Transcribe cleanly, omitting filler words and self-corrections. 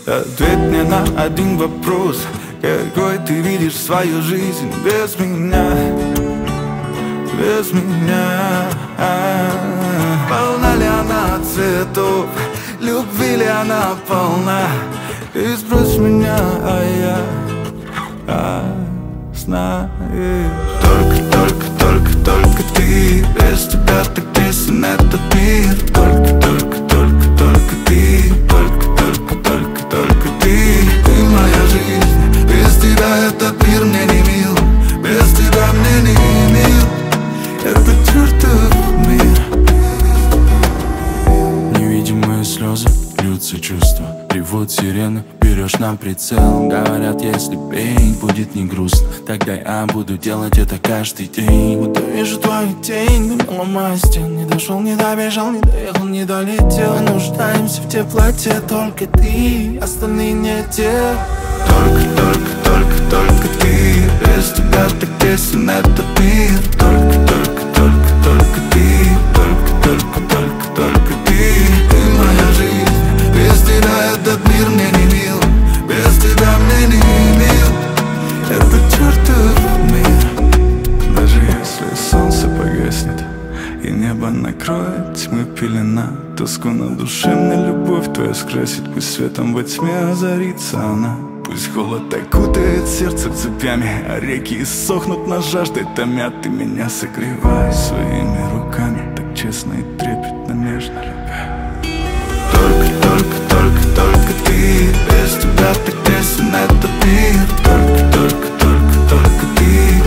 Ответь мне на один вопрос: какой ты видишь свою жизнь без меня? Без меня. Полна ли она от цветов, любви ли она полна? Ты сбрось меня, а я знаю. Только ты, без тебя так тесен этот мир. Только ты, только ты. Ты моя жизнь, без тебя этот мир мне не мил. Без тебя мне не мил этот чертов мир. Невидимые слезы, льются чувства, ревут сирены, берешь на прицел. Говорят, если петь будет не грустно, тогда я буду делать это каждый день. Будто вижу твою тень, думал, ломая стен. Не дошел, не добежал, не доехал, не долетел. Мы нуждаемся в теплоте, только ты, остальные не те. Только ты, без тебя так тесен этот мир. Только ты, только ты. Ты моя жизнь, без тебя этот мир мне не мил. Без тебя мне не мил этот чертов мир. Даже если солнце погаснет и небо накроет тьмы пелена, тоску на душе мне любовь твоя скрасит. Пусть светом во тьме озарится она. Пусть холод окутает сердце цепями, а реки иссохнут на жаждой томят. Ты меня согревай своими руками, так честно и трепетно, нежно любя. Только ты, без тебя так тесен этот мир. Только ты.